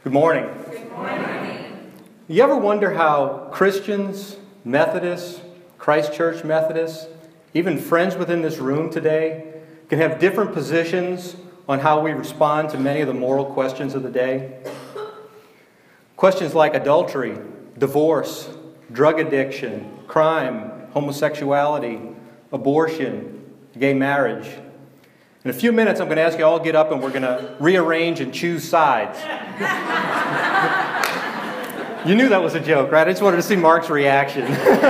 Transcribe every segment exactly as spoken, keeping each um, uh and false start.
Good morning. Good morning. You ever wonder how Christians, Methodists, Christ Church Methodists, even friends within this room today, can have different positions on how we respond to many of the moral questions of the day? Questions like adultery, divorce, drug addiction, crime, homosexuality, abortion, gay marriage. In a few minutes, I'm going to ask you all to get up and we're going to rearrange and choose sides. You knew that was a joke, right? I just wanted to see Mark's reaction.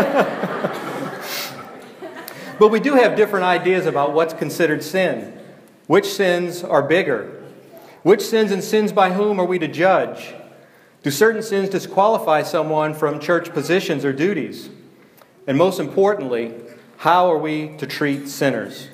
But we do have different ideas about what's considered sin. Which sins are bigger? Which sins and sins by whom are we to judge? Do certain sins disqualify someone from church positions or duties? And most importantly, how are we to treat sinners?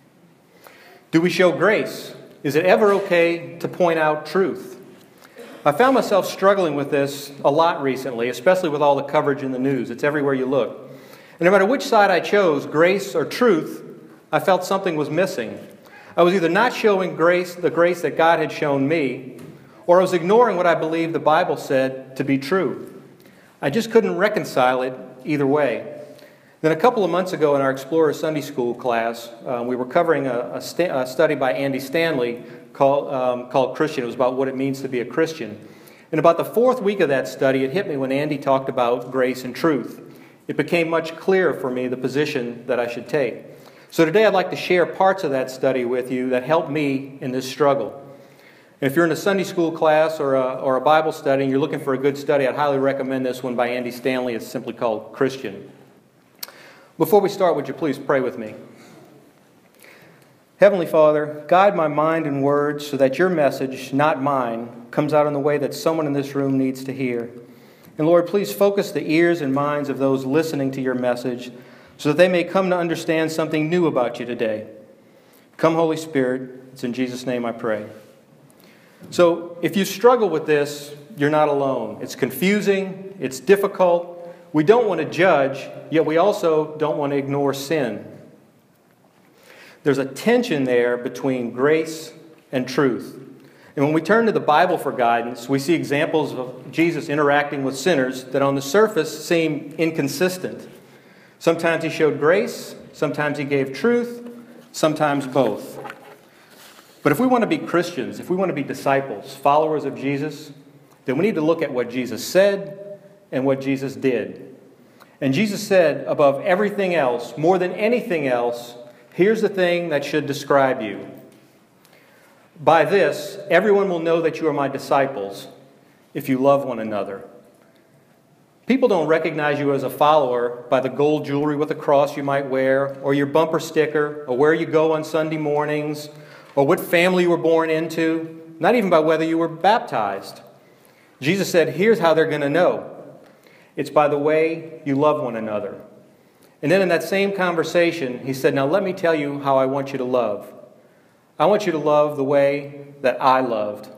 Do we show grace? Is it ever okay to point out truth? I found myself struggling with this a lot recently, especially with all the coverage in the news. It's everywhere you look. And no matter which side I chose, grace or truth, I felt something was missing. I was either not showing grace, the grace that God had shown me, or I was ignoring what I believed the Bible said to be true. I just couldn't reconcile it either way. Then a couple of months ago in our Explorer Sunday School class, uh, we were covering a, a, st- a study by Andy Stanley called, um, called Christian. It was about what it means to be a Christian. In about the fourth week of that study, it hit me when Andy talked about grace and truth. It became much clearer for me the position that I should take. So today I'd like to share parts of that study with you that helped me in this struggle. And if you're in a Sunday school class or a, or a Bible study and you're looking for a good study, I'd highly recommend this one by Andy Stanley. It's simply called Christian. Before we start, would you please pray with me? Heavenly Father, guide my mind and words so that your message, not mine, comes out in the way that someone in this room needs to hear. And Lord, please focus the ears and minds of those listening to your message so that they may come to understand something new about you today. Come, Holy Spirit. It's in Jesus' name I pray. So, if you struggle with this, you're not alone. It's confusing. It's difficult. We don't want to judge, yet we also don't want to ignore sin. There's a tension there between grace and truth. And when we turn to the Bible for guidance, we see examples of Jesus interacting with sinners that on the surface seem inconsistent. Sometimes he showed grace, sometimes he gave truth, sometimes both. But if we want to be Christians, if we want to be disciples, followers of Jesus, then we need to look at what Jesus said and what Jesus did. And Jesus said, above everything else, more than anything else, here's the thing that should describe you. By this, everyone will know that you are my disciples if you love one another. People don't recognize you as a follower by the gold jewelry with a cross you might wear, or your bumper sticker, or where you go on Sunday mornings, or what family you were born into, not even by whether you were baptized. Jesus said, here's how they're going to know. It's by the way you love one another. And then in that same conversation, he said, now let me tell you how I want you to love. I want you to love the way that I loved.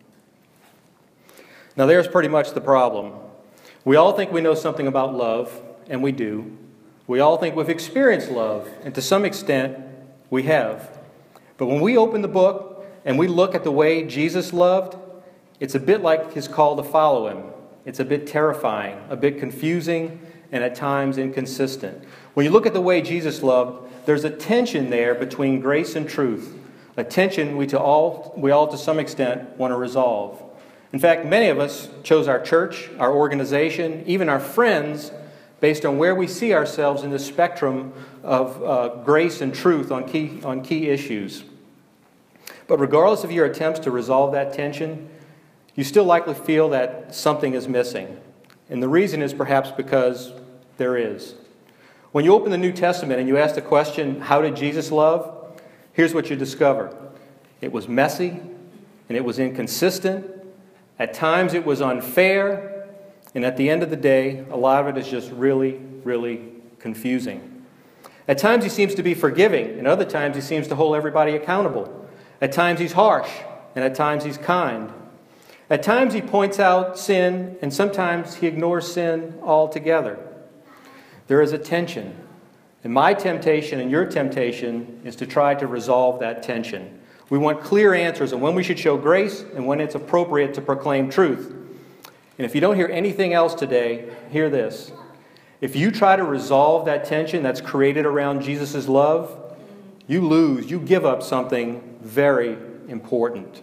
Now there's pretty much the problem. We all think we know something about love, and we do. We all think we've experienced love, and to some extent, we have. But when we open the book and we look at the way Jesus loved, it's a bit like his call to follow him. It's a bit terrifying, a bit confusing, and at times inconsistent. When you look at the way Jesus loved, there's a tension there between grace and truth, a tension we, to all, we all, to some extent, want to resolve. In fact, many of us chose our church, our organization, even our friends, based on where we see ourselves in the spectrum of uh, grace and truth on key, on key issues. But regardless of your attempts to resolve that tension, you still likely feel that something is missing. And the reason is perhaps because there is. When you open the New Testament and you ask the question, how did Jesus love? Here's what you discover. It was messy, and it was inconsistent. At times it was unfair, and at the end of the day, a lot of it is just really, really confusing. At times he seems to be forgiving, and other times he seems to hold everybody accountable. At times he's harsh, and at times he's kind. At times he points out sin, and sometimes he ignores sin altogether. There is a tension. And my temptation and your temptation is to try to resolve that tension. We want clear answers on when we should show grace and when it's appropriate to proclaim truth. And if you don't hear anything else today, hear this. If you try to resolve that tension that's created around Jesus' love, you lose, you give up something very important.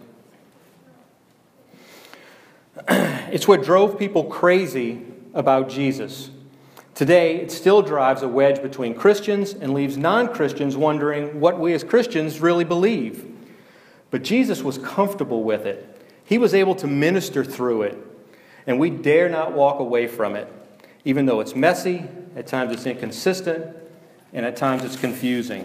It's what drove people crazy about Jesus. Today, it still drives a wedge between Christians and leaves non-Christians wondering what we as Christians really believe. But Jesus was comfortable with it. He was able to minister through it. And we dare not walk away from it, even though it's messy, at times it's inconsistent, and at times it's confusing.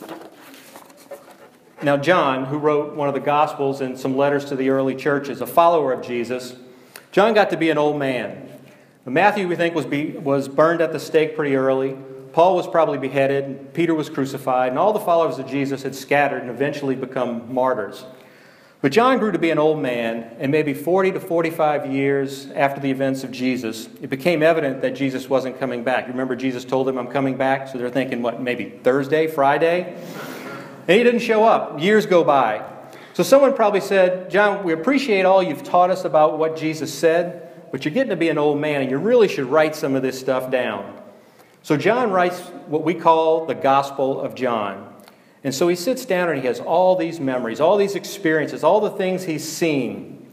Now, John, who wrote one of the Gospels and some letters to the early churches, a follower of Jesus, John got to be an old man. Matthew, we think, was be, was burned at the stake pretty early. Paul was probably beheaded. Peter was crucified. And all the followers of Jesus had scattered and eventually become martyrs. But John grew to be an old man, and maybe forty to forty-five years after the events of Jesus, it became evident that Jesus wasn't coming back. Remember, Jesus told them, I'm coming back? So they're thinking, what, maybe Thursday, Friday? And he didn't show up. Years go by. So someone probably said, John, we appreciate all you've taught us about what Jesus said, but you're getting to be an old man, and you really should write some of this stuff down. So John writes what we call the Gospel of John. And so he sits down and he has all these memories, all these experiences, all the things he's seen.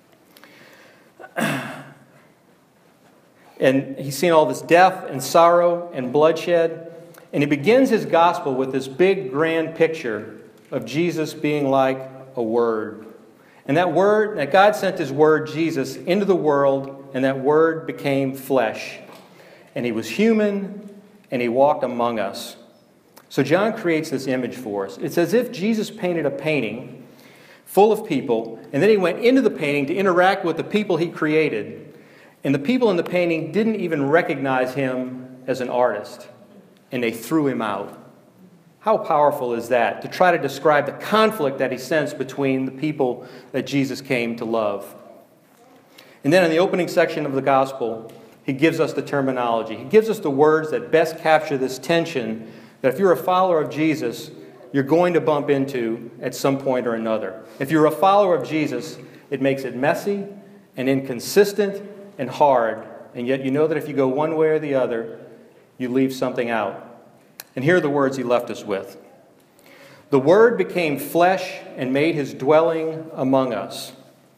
And he's seen all this death and sorrow and bloodshed. And he begins his gospel with this big, grand picture of Jesus being like a word. And that word, that God sent his word, Jesus, into the world, and that word became flesh. And he was human, and he walked among us. So John creates this image for us. It's as if Jesus painted a painting full of people, and then he went into the painting to interact with the people he created. And the people in the painting didn't even recognize him as an artist, and they threw him out. How powerful is that, to try to describe the conflict that he sensed between the people that Jesus came to love? And then in the opening section of the gospel, he gives us the terminology. He gives us the words that best capture this tension that if you're a follower of Jesus, you're going to bump into at some point or another. If you're a follower of Jesus, it makes it messy and inconsistent and hard, and yet you know that if you go one way or the other, you leave something out. And here are the words he left us with. The Word became flesh and made his dwelling among us.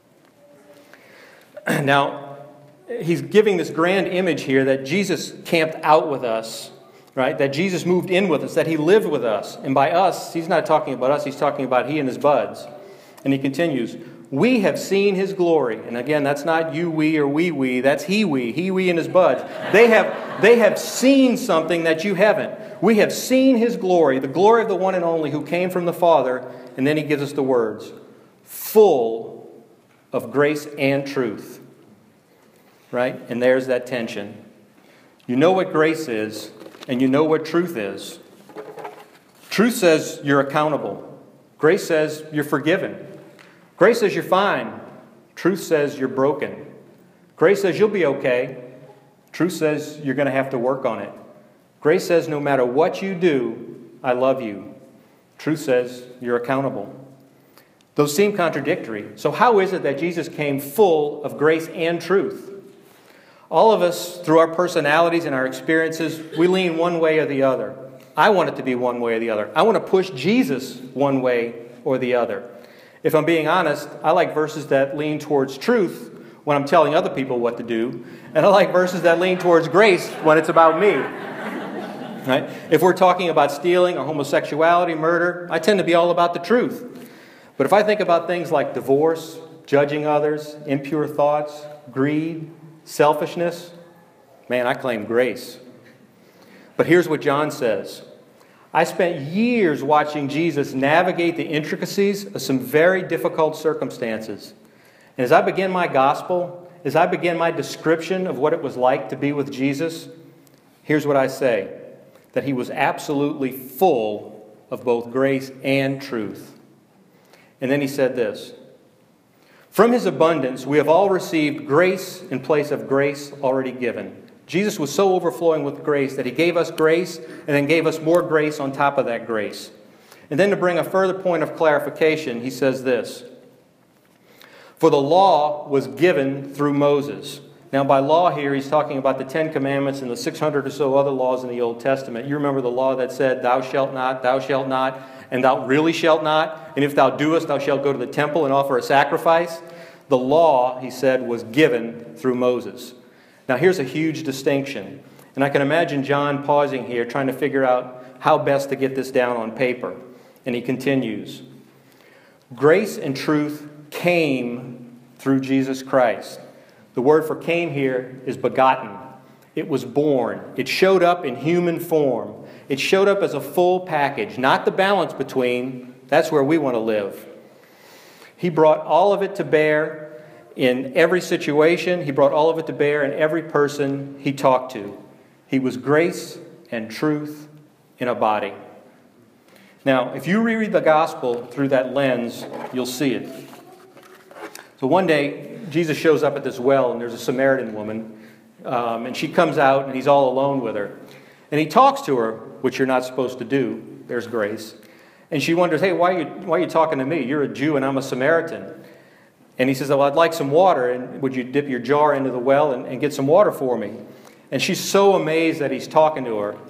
Now, he's giving this grand image here that Jesus camped out with us, right? That Jesus moved in with us, that he lived with us. And by us, he's not talking about us, he's talking about he and his buds. And he continues, we have seen his glory. And again, that's not you, we, or we, we. That's he, we. He, we, and his buds. They have, they have seen something that you haven't. We have seen his glory, the glory of the one and only who came from the Father. And then he gives us the words, full of grace and truth. Right? And there's that tension. You know what grace is, and you know what truth is. Truth says you're accountable. Grace says you're forgiven. Grace says you're fine. Truth says you're broken. Grace says you'll be okay. Truth says you're going to have to work on it. Grace says no matter what you do, I love you. Truth says you're accountable. Those seem contradictory. So how is it that Jesus came full of grace and truth? All of us, through our personalities and our experiences, we lean one way or the other. I want it to be one way or the other. I want to push Jesus one way or the other. If I'm being honest, I like verses that lean towards truth when I'm telling other people what to do, and I like verses that lean towards grace when it's about me. Right? If we're talking about stealing or homosexuality, murder, I tend to be all about the truth. But if I think about things like divorce, judging others, impure thoughts, greed, selfishness, man, I claim grace. But here's what John says. I spent years watching Jesus navigate the intricacies of some very difficult circumstances. And as I begin my gospel, as I begin my description of what it was like to be with Jesus, here's what I say, that he was absolutely full of both grace and truth. And then he said this, from his abundance, we have all received grace in place of grace already given. Jesus was so overflowing with grace that he gave us grace and then gave us more grace on top of that grace. And then to bring a further point of clarification, he says this: for the law was given through Moses. Now, by law here, he's talking about the Ten Commandments and the six hundred or so other laws in the Old Testament. You remember the law that said, thou shalt not, thou shalt not, and thou really shalt not, and if thou doest, thou shalt go to the temple and offer a sacrifice. The law, he said, was given through Moses. Now, here's a huge distinction. And I can imagine John pausing here, trying to figure out how best to get this down on paper. And he continues, grace and truth came through Jesus Christ. The word for came here is begotten. It was born. It showed up in human form. It showed up as a full package, not the balance between. That's where we want to live. He brought all of it to bear in every situation. He brought all of it to bear in every person he talked to. He was grace and truth in a body. Now, if you reread the gospel through that lens, you'll see it. So one day, Jesus shows up at this well, and there's a Samaritan woman, um, and she comes out, and he's all alone with her. And he talks to her, which you're not supposed to do. There's grace. And she wonders, hey, why are you, why are you talking to me? You're a Jew, and I'm a Samaritan. And he says, well, I'd like some water, and would you dip your jar into the well and, and get some water for me? And she's so amazed that he's talking to her.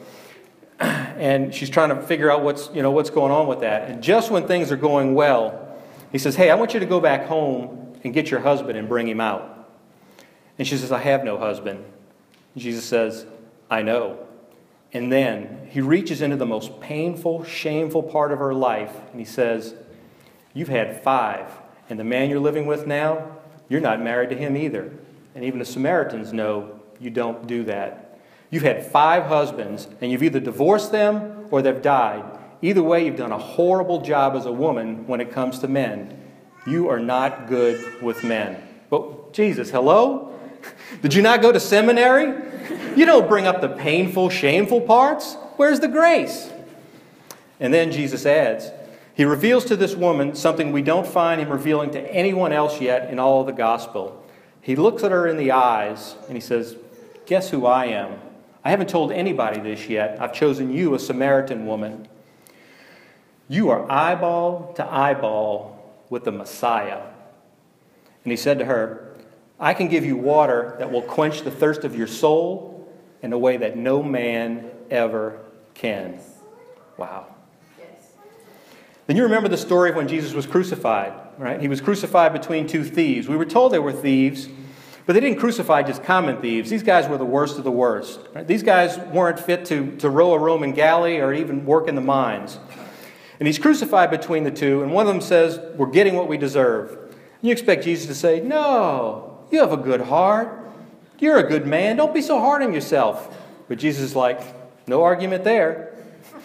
And she's trying to figure out what's, you know, what's going on with that. And just when things are going well, he says, hey, I want you to go back home and get your husband and bring him out. And she says, I have no husband. And Jesus says, I know. And then he reaches into the most painful, shameful part of her life, and he says, you've had five, and the man you're living with now, you're not married to him either. And even the Samaritans know you don't do that. You've had five husbands, and you've either divorced them or they've died. Either way, you've done a horrible job as a woman when it comes to men. You are not good with men. But Jesus, hello? Did you not go to seminary? You don't bring up the painful, shameful parts. Where's the grace? And then Jesus adds, he reveals to this woman something we don't find him revealing to anyone else yet in all of the gospel. He looks at her in the eyes and he says, guess who I am? I haven't told anybody this yet. I've chosen you, a Samaritan woman. You are eyeball to eyeball with the Messiah. And he said to her, I can give you water that will quench the thirst of your soul in a way that no man ever can. Wow. Then you remember the story of when Jesus was crucified, right? He was crucified between two thieves. We were told they were thieves, but they didn't crucify just common thieves. These guys were the worst of the worst. Right? These guys weren't fit to, to row a Roman galley or even work in the mines. And he's crucified between the two, and one of them says, we're getting what we deserve. And you expect Jesus to say, no, you have a good heart. You're a good man. Don't be so hard on yourself. But Jesus is like, no argument there.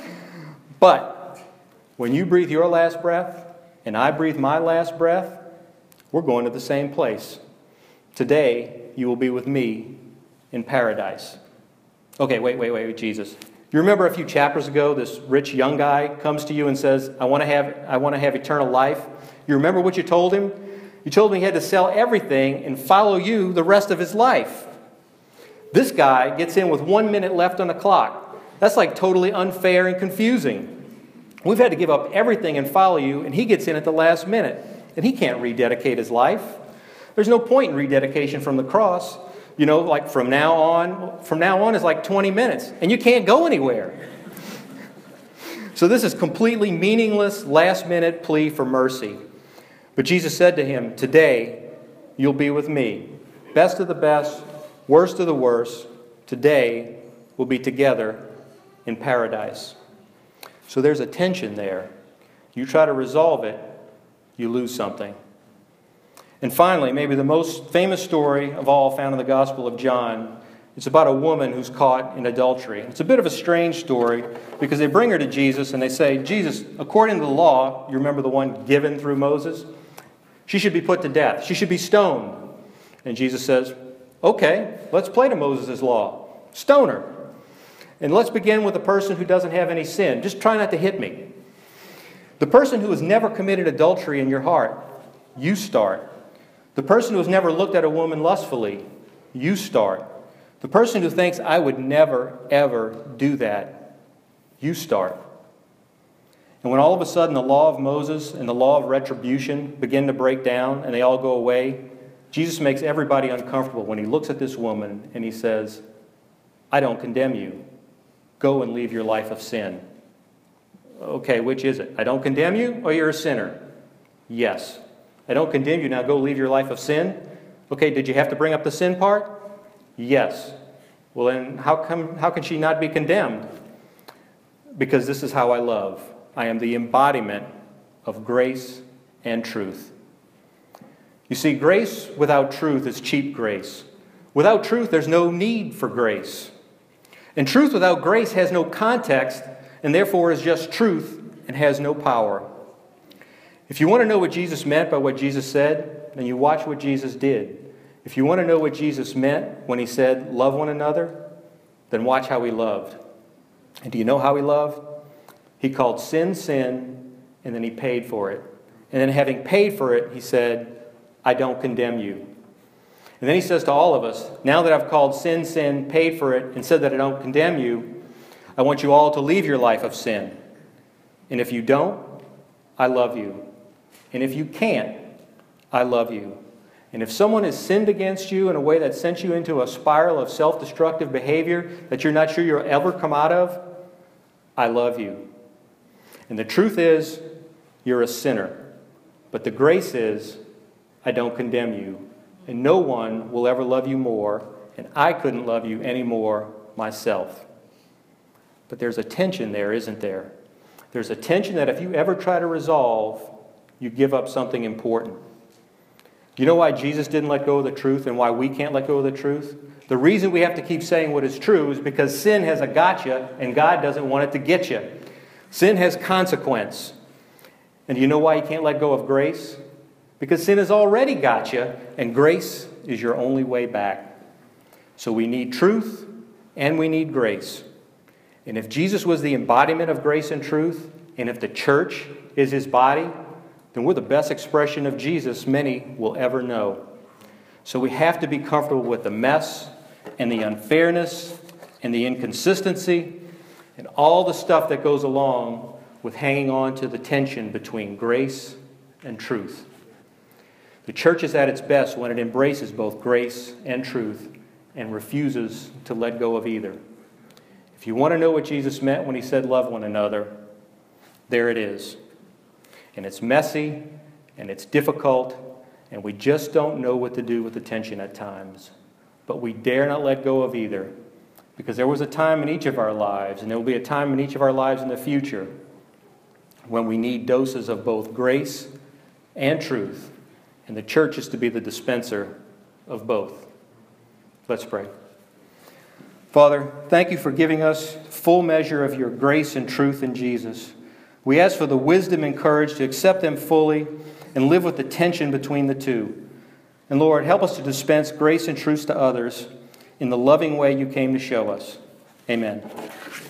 But when you breathe your last breath and I breathe my last breath, we're going to the same place. Today, you will be with me in paradise. Okay, wait, wait, wait, Jesus. You remember a few chapters ago, this rich young guy comes to you and says, I want to have, I want to have eternal life. You remember what you told him? You told him he had to sell everything and follow you the rest of his life. This guy gets in with one minute left on the clock. That's like totally unfair and confusing. We've had to give up everything and follow you, and he gets in at the last minute. And he can't rededicate his life. There's no point in rededication from the cross. You know, like from now on, from now on is like twenty minutes, and you can't go anywhere. So this is completely meaningless, last-minute plea for mercy. But Jesus said to him, today you'll be with me. Best of the best, worst of the worst, today we'll be together in paradise. So there's a tension there. You try to resolve it, you lose something. And finally, maybe the most famous story of all found in the Gospel of John, it's about a woman who's caught in adultery. It's a bit of a strange story because they bring her to Jesus and they say, Jesus, according to the law, you remember the one given through Moses? She should be put to death. She should be stoned. And Jesus says, okay, let's play to Moses' law. Stone her. And let's begin with a person who doesn't have any sin. Just try not to hit me. The person who has never committed adultery in your heart, you start. The person who has never looked at a woman lustfully, you start. The person who thinks, I would never, ever do that, you start. And when all of a sudden the law of Moses and the law of retribution begin to break down and they all go away, Jesus makes everybody uncomfortable when he looks at this woman and he says, I don't condemn you. Go and leave your life of sin. Okay, which is it? I don't condemn you, or you're a sinner? Yes. I don't condemn you, now go leave your life of sin? Okay, did you have to bring up the sin part? Yes. Well, then how come, how can she not be condemned? Because this is how I love. I am the embodiment of grace and truth. You see, grace without truth is cheap grace. Without truth, there's no need for grace. And truth without grace has no context, and therefore is just truth and has no power. If you want to know what Jesus meant by what Jesus said, then you watch what Jesus did. If you want to know what Jesus meant when he said, love one another, then watch how he loved. And do you know how he loved? He called sin, sin, and then he paid for it. And then having paid for it, he said, I don't condemn you. And then he says to all of us, now that I've called sin, sin, paid for it, and said that I don't condemn you, I want you all to leave your life of sin. And if you don't, I love you. And if you can't, I love you. And if someone has sinned against you in a way that sent you into a spiral of self-destructive behavior that you're not sure you'll ever come out of, I love you. And the truth is, you're a sinner. But the grace is, I don't condemn you. And no one will ever love you more, and I couldn't love you any more myself. But there's a tension there, isn't there? There's a tension that if you ever try to resolve, you give up something important. Do you know why Jesus didn't let go of the truth and why we can't let go of the truth? The reason we have to keep saying what is true is because sin has a gotcha, and God doesn't want it to get you. Sin has consequence. And do you know why you can't let go of grace? Because sin has already got you, and grace is your only way back. So we need truth, and we need grace. And if Jesus was the embodiment of grace and truth, and if the church is his body, then we're the best expression of Jesus many will ever know. So we have to be comfortable with the mess, and the unfairness, and the inconsistency, and all the stuff that goes along with hanging on to the tension between grace and truth. The church is at its best when it embraces both grace and truth and refuses to let go of either. If you want to know what Jesus meant when he said love one another, there it is. And it's messy, and it's difficult, and we just don't know what to do with the tension at times. But we dare not let go of either, because there was a time in each of our lives, and there will be a time in each of our lives in the future, when we need doses of both grace and truth. And the church is to be the dispenser of both. Let's pray. Father, thank you for giving us full measure of your grace and truth in Jesus. We ask for the wisdom and courage to accept them fully and live with the tension between the two. And Lord, help us to dispense grace and truth to others in the loving way you came to show us. Amen.